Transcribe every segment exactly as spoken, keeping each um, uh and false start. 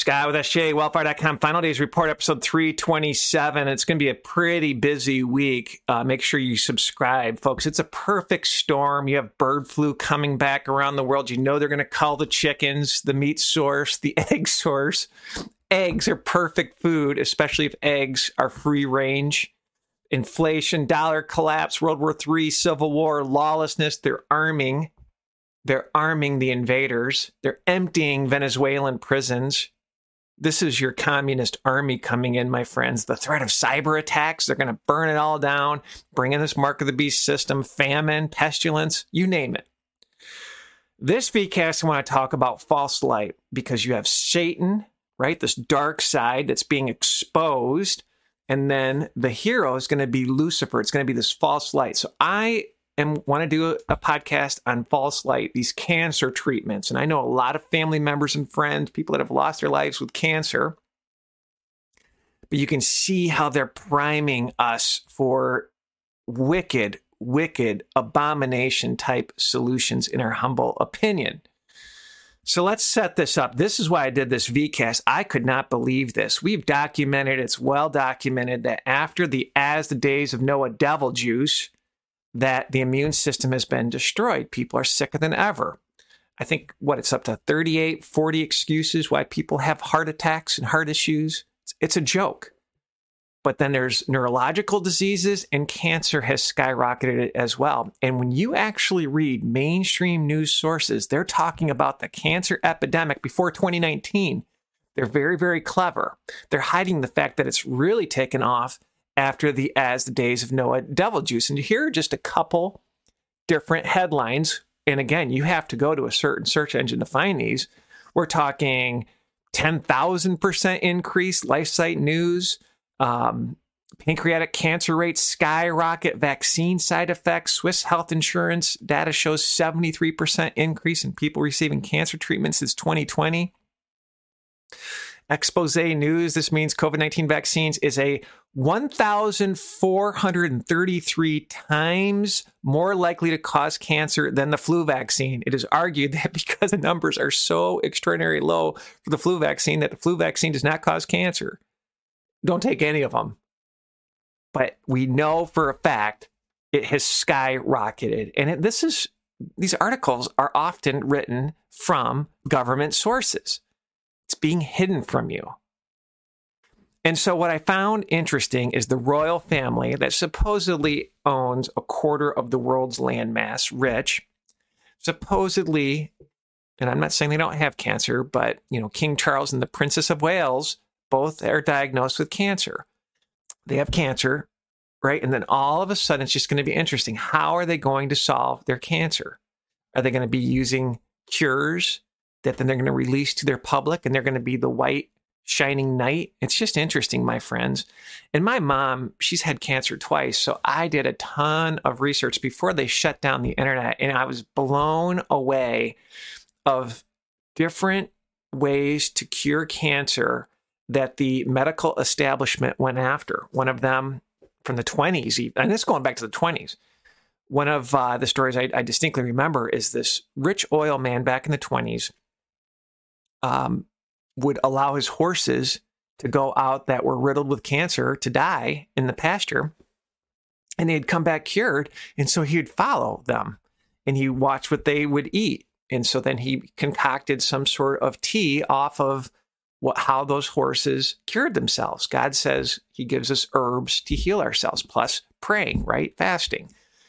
Scott with S J, wellfire dot com, Final Days Report, episode three twenty-seven. It's going to be a pretty busy week. Uh, make sure you subscribe, folks. It's a perfect storm. You have bird flu coming back around the world. You know they're going to cull the chickens, the meat source, the egg source. Eggs are perfect food, especially if eggs are free range. Inflation, dollar collapse, World War Three, Civil War, lawlessness. They're arming. They're arming the invaders. They're emptying Venezuelan prisons. This is your communist army coming in, my friends. The threat of cyber attacks, they're going to burn it all down, bring in this mark of the beast system, famine, pestilence, you name it. This VCast, I want to talk about false light because you have Satan, right? This dark side that's being exposed. And then the hero is going to be Lucifer. It's going to be this false light. So I and want to do a, a podcast on false light, these cancer treatments. And I know a lot of family members and friends, people that have lost their lives with cancer. But you can see how they're priming us for wicked, wicked, abomination type solutions, in our humble opinion. So let's set this up. This is why I did this VCast. I could not believe this. We've documented, it's well documented, that after the As the Days of Noah devil juice, that the immune system has been destroyed. People are sicker than ever. I think, what, it's up to thirty-eight, forty excuses why people have heart attacks and heart issues. It's, it's a joke. But then there's neurological diseases, and cancer has skyrocketed as well. And when you actually read mainstream news sources, they're talking about the cancer epidemic before twenty nineteen. They're very, very clever. They're hiding the fact that it's really taken off after the As the Days of Noah devil juice. And here are just a couple different headlines. And again, you have to go to a certain search engine to find these. We're talking ten thousand percent increase, LifeSite News, um, pancreatic cancer rates skyrocket, vaccine side effects, Swiss Health Insurance data shows seventy-three percent increase in people receiving cancer treatment since twenty twenty. Expose News, this means COVID nineteen vaccines is a one thousand four hundred thirty-three times more likely to cause cancer than the flu vaccine. It is argued that because the numbers are so extraordinarily low for the flu vaccine, that the flu vaccine does not cause cancer. Don't take any of them. But we know for a fact it has skyrocketed. And it, this is these articles are often written from government sources. It's being hidden from you. And so what I found interesting is the royal family that supposedly owns a quarter of the world's landmass, rich, supposedly, and I'm not saying they don't have cancer, but, you know, King Charles and the Princess of Wales both are diagnosed with cancer. They have cancer, right? And then all of a sudden, it's just going to be interesting. How are they going to solve their cancer? Are they going to be using cures that then they're going to release to their public, and they're going to be the white shining knight? It's just interesting, my friends. And my mom, she's had cancer twice. So I did a ton of research before they shut down the internet. And I was blown away of different ways to cure cancer that the medical establishment went after. One of them from the twenties, and this is going back to the twenties. One of uh, the stories I, I distinctly remember is this rich oil man back in the twenties um, would allow his horses to go out that were riddled with cancer to die in the pasture, and they'd come back cured. And so he would follow them, and he watched what they would eat. And so then he concocted some sort of tea off of what, how those horses cured themselves. God says he gives us herbs to heal ourselves, plus praying, right? Fasting.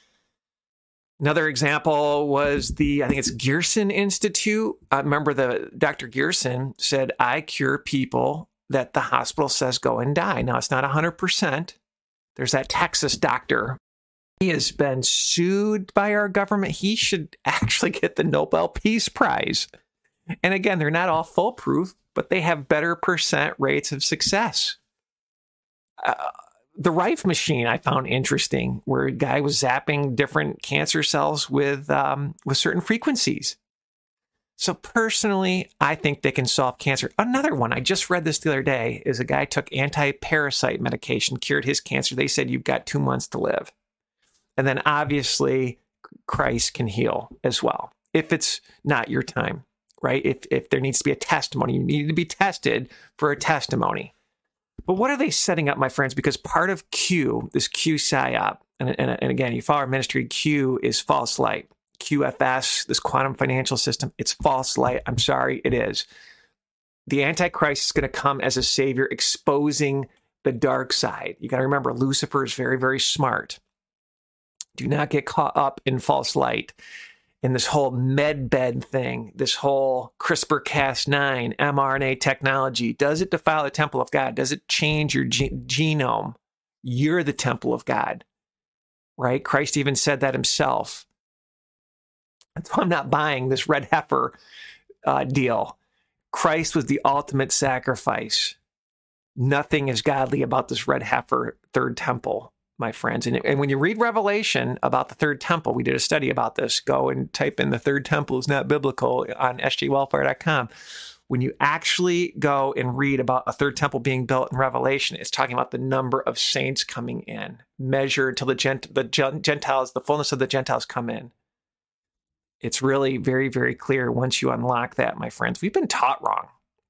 Another example was the, I think it's Gerson Institute. I remember the Doctor Gerson said, I cure people that the hospital says go and die. Now, it's not one hundred percent. There's that Texas doctor. He has been sued by our government. He should actually get the Nobel Peace Prize. And again, they're not all foolproof, but they have better percent rates of success. Uh, the Rife machine I found interesting, where a guy was zapping different cancer cells with um, with certain frequencies. So personally, I think they can solve cancer. Another one, I just read this the other day, is a guy took anti-parasite medication, cured his cancer. They said, you've got two months to live. And then obviously, Christ can heal as well, if it's not your time. right? If, if there needs to be a testimony, you need to be tested for a testimony. But what are they setting up, my friends? Because part of Q, this Q PSYOP, and, and, and again, you follow our ministry, Q is false light. Q F S, this quantum financial system, it's false light. I'm sorry, it is. The Antichrist is going to come as a savior, exposing the dark side. You got to remember, Lucifer is very, very smart. Do not get caught up in false light, in this whole med bed thing, this whole CRISPR Cas nine, mRNA technology. Does it defile the temple of God? Does it change your ge- genome? You're the temple of God, right? Christ even said that himself. That's why I'm not buying this red heifer uh, deal. Christ was the ultimate sacrifice. Nothing is godly about this red heifer third temple, my friends. And, and when you read Revelation about the third temple, we did a study about this. Go and type in the third temple is not biblical on s j welfare dot com. When you actually go and read about a third temple being built in Revelation, it's talking about the number of saints coming in, measured till the, gent- the Gentiles, the fullness of the Gentiles come in. It's really very, very clear once you unlock that, my friends. We've been taught wrong.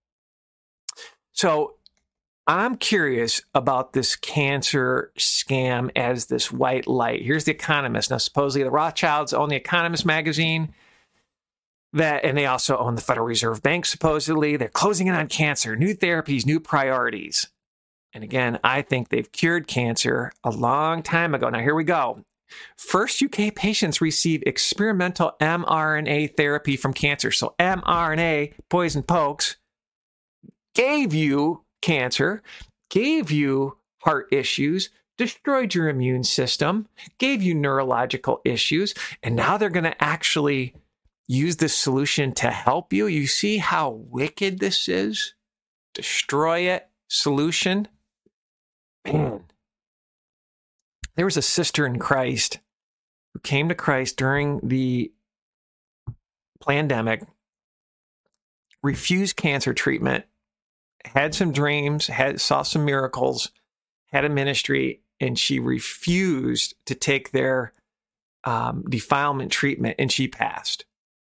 So I'm curious about this cancer scam as this white light. Here's The Economist. Now, supposedly the Rothschilds own The Economist magazine, that, and they also own the Federal Reserve Bank, supposedly. They're closing in on cancer, new therapies, new priorities. And again, I think they've cured cancer a long time ago. Now, here we go. First U K patients receive experimental mRNA therapy from cancer. So mRNA, poison pokes, gave you cancer, gave you heart issues, destroyed your immune system, gave you neurological issues, and now they're going to actually use this solution to help you. You see how wicked this is? Destroy it solution. Man. There was a sister in Christ who came to Christ during the pandemic, refused cancer treatment, had some dreams, had saw some miracles, had a ministry, and she refused to take their um, defilement treatment, and she passed.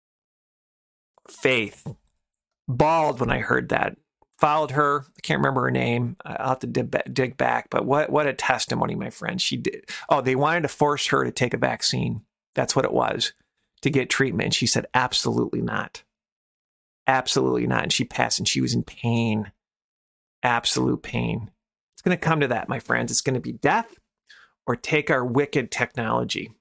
Faith. Bawled when I heard that. Followed her. I can't remember her name. I'll have to dig back. But what, what a testimony, my friend. She did. Oh, they wanted to force her to take a vaccine. That's what it was, to get treatment. And she said, absolutely not. Absolutely not. And she passed, and she was in pain. Absolute pain. It's going to come to that, my friends. It's going to be death or take our wicked technology.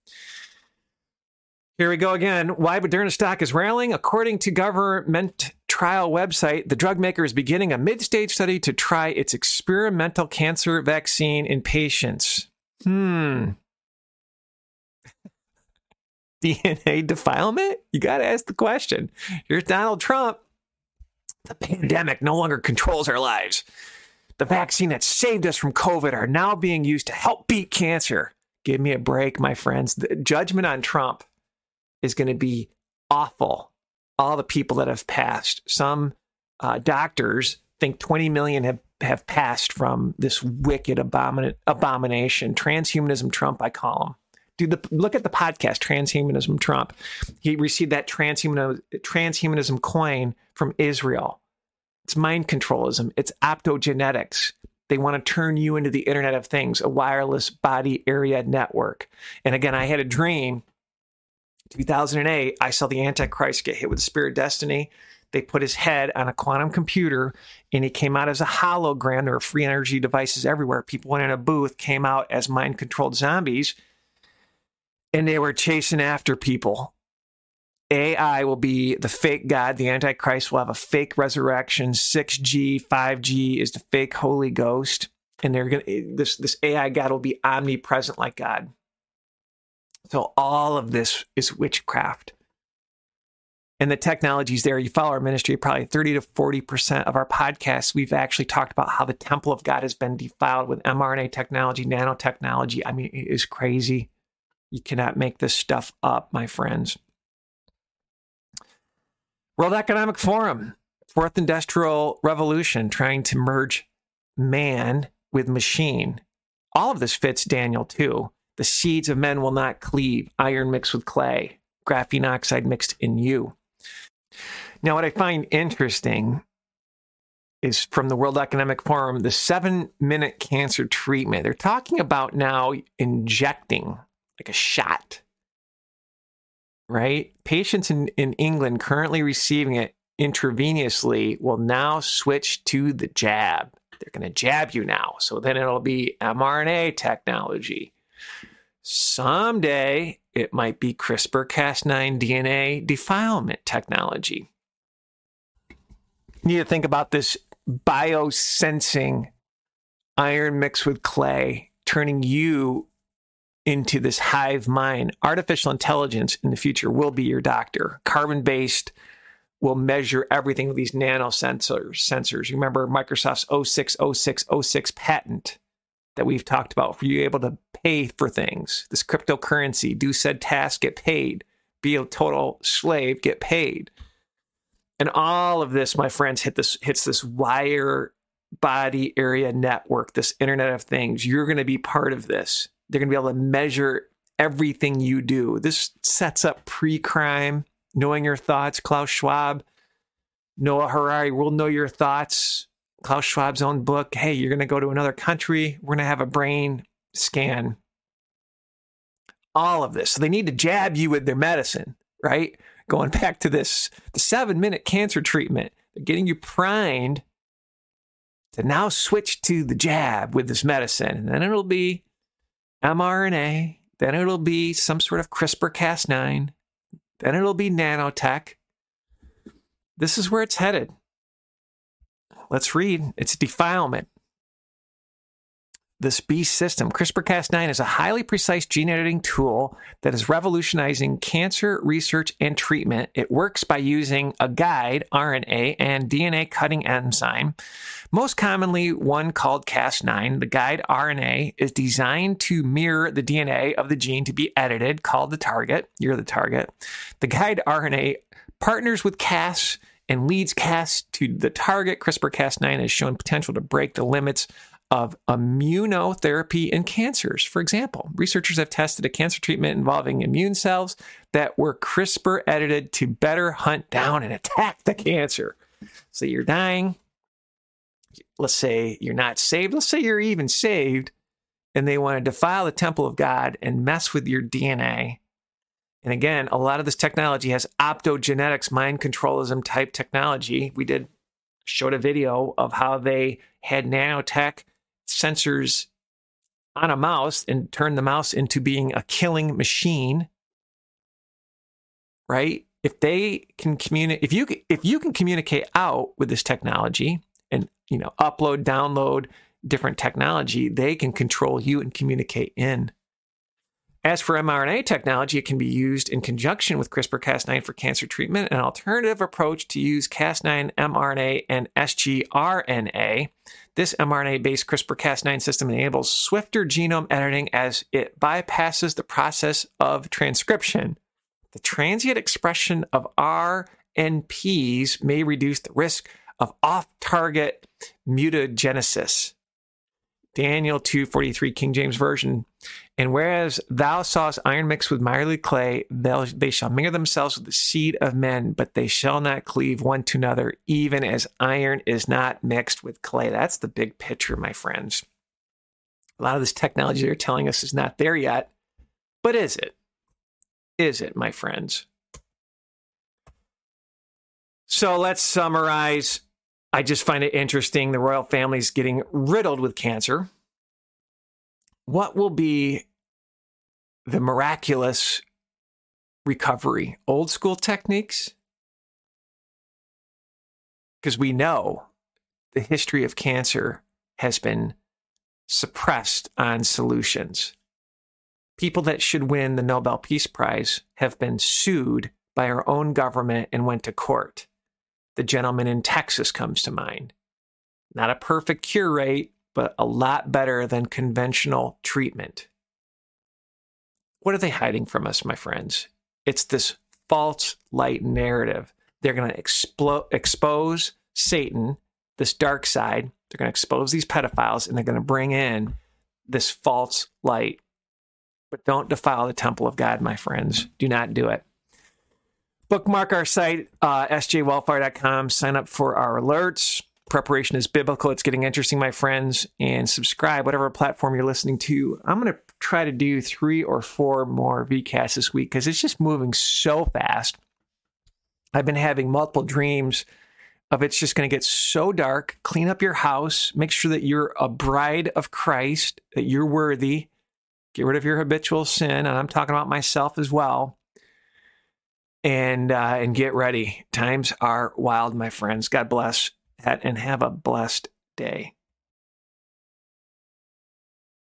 Here we go again. Why Moderna stock is rallying. According to government trial website, the drug maker is beginning a mid-stage study to try its experimental cancer vaccine in patients. Hmm. D N A defilement? You got to ask the question. Here's Donald Trump. The pandemic no longer controls our lives. The vaccine that saved us from COVID are now being used to help beat cancer. Give me a break, my friends. The judgment on Trump is going to be awful. All the people that have passed. Some uh, doctors think twenty million have, have passed from this wicked abomin- abomination. Transhumanism Trump, I call him. Dude, the, look at the podcast, Transhumanism Trump. He received that transhumanism, transhumanism coin from Israel. It's mind controlism. It's optogenetics. They want to turn you into the Internet of Things, a wireless body area network. And again, I had a dream. two thousand eight, I saw the Antichrist get hit with the Spirit of Destiny. They put his head on a quantum computer, and he came out as a hologram. There were free energy devices everywhere. People went in a booth, came out as mind-controlled zombies, and they were chasing after people. A I will be the fake God. The Antichrist will have a fake resurrection. six G, five G is the fake Holy Ghost. And they're gonna this, this A I God will be omnipresent like God. So all of this is witchcraft. And the technology's there. You follow our ministry, probably thirty to forty percent of our podcasts, we've actually talked about how the temple of God has been defiled with mRNA technology, nanotechnology. I mean, it is crazy. You cannot make this stuff up, my friends. World Economic Forum, Fourth Industrial Revolution, trying to merge man with machine. All of this fits Daniel too. The seeds of men will not cleave, iron mixed with clay, graphene oxide mixed in you. Now, what I find interesting is from the World Economic Forum, the seven-minute cancer treatment. They're talking about now injecting like a shot, right? Patients in, in England currently receiving it intravenously will now switch to the jab. They're going to jab you now. So then it'll be mRNA technology. Someday it might be CRISPR Cas nine D N A defilement technology. You need to think about this biosensing iron mixed with clay, turning you into this hive mind. Artificial intelligence in the future will be your doctor. Carbon-based will measure everything with these nanosensors. Sensors. You remember Microsoft's oh six oh six oh six patent that we've talked about, for you able to pay for things. This cryptocurrency, do said task, get paid. Be a total slave, get paid. And all of this, my friends, hit this hits this wire body area network, this Internet of Things. You're going to be part of this. They're going to be able to measure everything you do. This sets up pre-crime, knowing your thoughts. Klaus Schwab, Noah Harari will know your thoughts. Klaus Schwab's own book. Hey, you're going to go to another country. We're going to have a brain scan. All of this. So they need to jab you with their medicine, right? Going back to this, the seven-minute cancer treatment. They're getting you primed to now switch to the jab with this medicine. And then it'll be mRNA. Then it'll be some sort of CRISPR Cas nine. Then it'll be nanotech. This is where it's headed. Let's read. It's defilement. This beast system, CRISPR Cas nine, is a highly precise gene editing tool that is revolutionizing cancer research and treatment. It works by using a guide R N A and D N A cutting enzyme, most commonly one called Cas nine. The guide R N A is designed to mirror the D N A of the gene to be edited, called the target. You're the target. The guide R N A partners with Cas and leads Cas to the target. CRISPR Cas nine has shown potential to break the limits of immunotherapy in cancers. For example, researchers have tested a cancer treatment involving immune cells that were CRISPR edited to better hunt down and attack the cancer. So you're dying. Let's say you're not saved. Let's say you're even saved, and they want to defile the temple of God and mess with your D N A. And again, a lot of this technology has optogenetics, mind controlism type technology. We did showed a video of how they had nanotech sensors on a mouse and turned the mouse into being a killing machine, right? If they can communicate, if you if you can communicate out with this technology and, you know, upload, download different technology, they can control you and communicate in. As for mRNA technology, it can be used in conjunction with CRISPR Cas nine for cancer treatment, an alternative approach to use Cas nine mRNA and sgRNA. This mRNA-based CRISPR Cas nine system enables swifter genome editing as it bypasses the process of transcription. The transient expression of R N Ps may reduce the risk of off-target mutagenesis. Daniel two forty-three, King James Version. And whereas thou sawest iron mixed with miry clay, they shall mingle themselves with the seed of men, but they shall not cleave one to another, even as iron is not mixed with clay. That's the big picture, my friends. A lot of this technology they're telling us is not there yet, but is it? Is it, my friends? So let's summarize. I just find it interesting. The royal family's getting riddled with cancer. What will be the miraculous recovery? Old school techniques? Because we know the history of cancer has been suppressed on solutions. People that should win the Nobel Peace Prize have been sued by our own government and went to court. The gentleman in Texas comes to mind. Not a perfect cure rate, but a lot better than conventional treatment. What are they hiding from us, my friends? It's this false light narrative. They're going to explo- expose Satan, this dark side. They're going to expose these pedophiles, and they're going to bring in this false light. But don't defile the temple of God, my friends. Do not do it. Bookmark our site, uh, s j wellfire dot com. Sign up for our alerts. Preparation is biblical. It's getting interesting, my friends. And subscribe, whatever platform you're listening to. I'm going to try to do three or four more V CASts this week because it's just moving so fast. I've been having multiple dreams of it's just going to get so dark. Clean up your house. Make sure that you're a bride of Christ, that you're worthy. Get rid of your habitual sin. And I'm talking about myself as well. And, uh, and get ready. Times are wild, my friends. God bless and have a blessed day.